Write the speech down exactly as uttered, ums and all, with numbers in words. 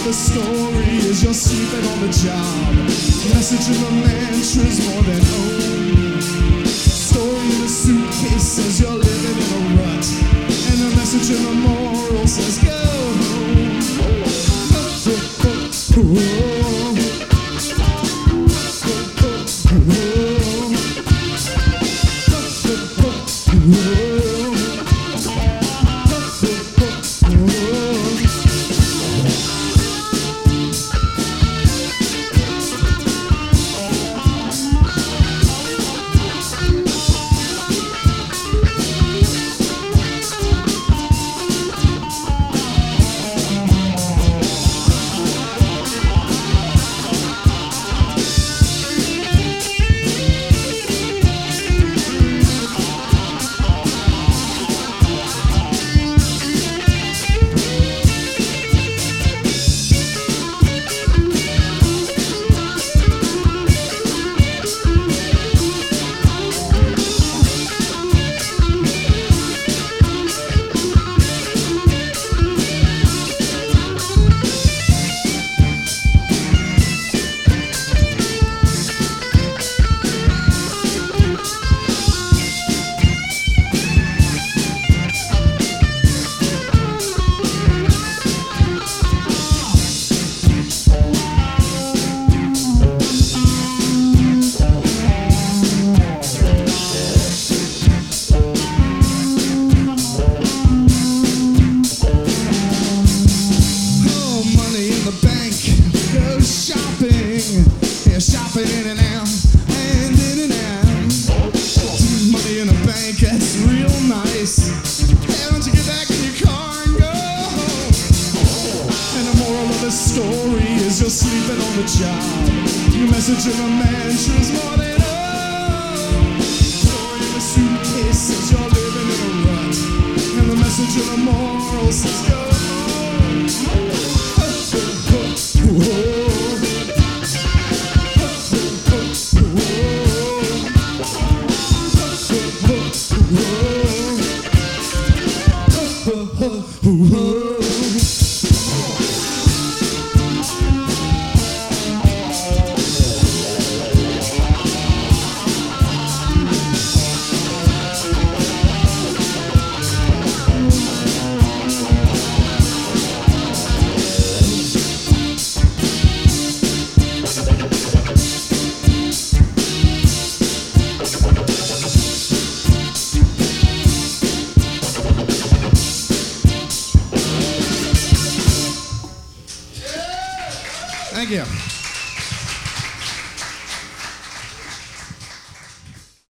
the story is you're sleeping on the job. Message in the mantra's more than home. Story in the suitcase says you're living in a rut, and the message in the moral says go home. Oh, oh, oh. Shopping in and out, and in and out. Money in the bank, that's real nice. Hey, why don't you get back in your car and go home? And the moral of the story is you're sleeping on the job. Your message in the mantra's more than oh. Story in the suitcase says you're living in a rut, and the message in the moral says go home. Oh, oh, oh, oh. Thank you.